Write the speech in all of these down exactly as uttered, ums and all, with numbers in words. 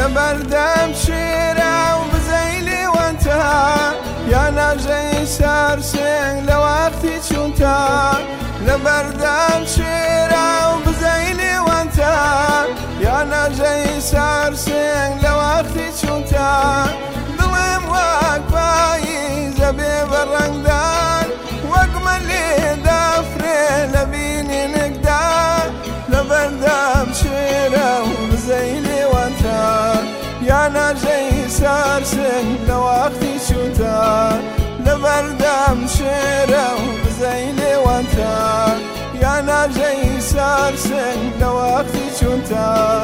لبردم شيرة وبزيلي وانتهى يا ناجي سارسين لوقتي شونتا لبردم شيرة وبزيلي وانتهى يا ناجي سارسين لوقتي شونتا ظلم واقفاي زبيب الرنگدان واقمل لي دافري لبيني نقدار لبردم شيرة وبزيلي وانتهى يا ناجي سارسين لوقتي شونتا لبردم شيرة وبزيلي وانتهى يا ناجي سارسين لوقتي شونتا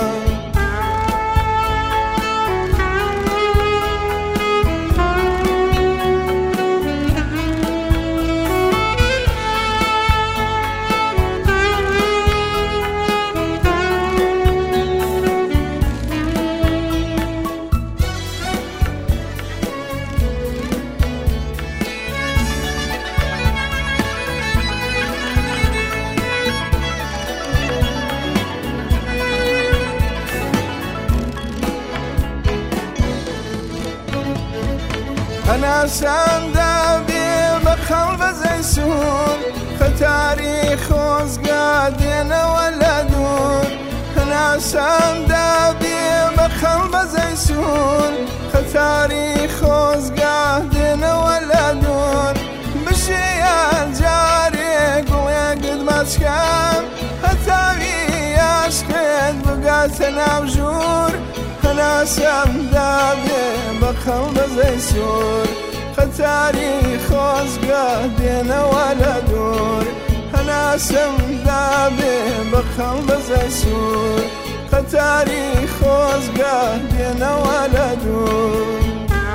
أنا سندابي بخلب زيسون ختاري خوز قادين ولدون أنا سندابي بخلب زيسون ختاري خوز قادين ولدون بشي الجاري قوي قد ما تشكام هتاوي عشقد بقاتنا بجور أنا سندابي بخلب زيسون ختاري خوز قادين ولدون أنا سندابي بخلب زيسون ختاري خوز قادين ولدون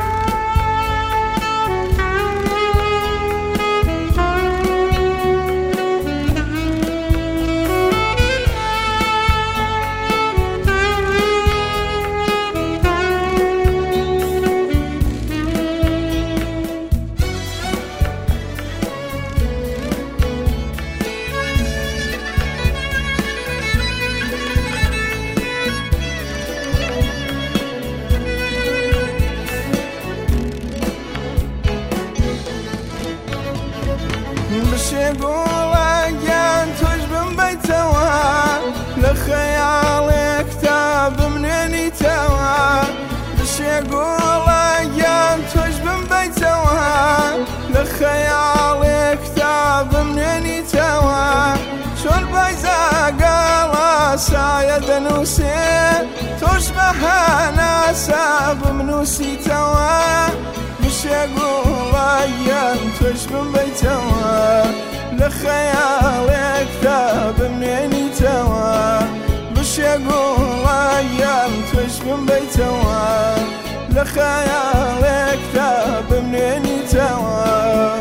بشيقولك يان تجبن بيتوا لخيالك كتاب منين توا بشيقولك يان تجبن بيتوا لخيالك كتاب منين توا شون بايزا قالا سايد نوسي تشبه ناسا بمنوسي توا بشيقولك يان تجبن بيتوا لخيالك كتاب منين توا بشيقولك يان تجبن بيتوا لخيالك كتاب منين توا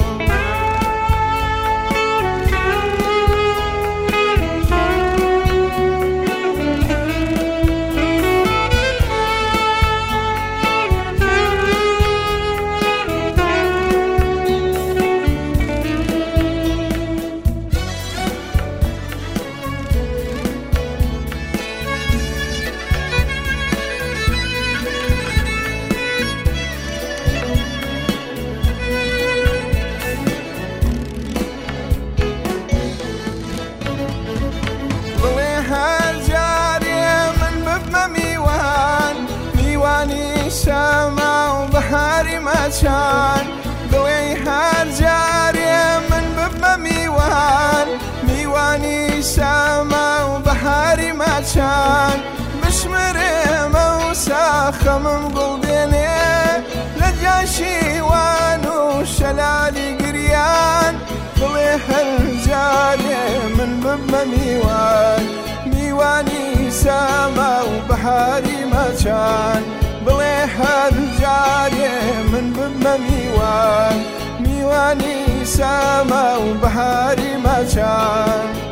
سما وبحاري ما كان ضوي هالجاري من بب ميوان ميواني سما وبحاري ما كان مشمر موسى خمم قلبيني لجاشي وانو شلالي قريان ضوي هالجاري من بب ميوان ميواني سما وبحاري ما كان بلي هالجاري من بب ميوان ميواني سما وبحاري ما كان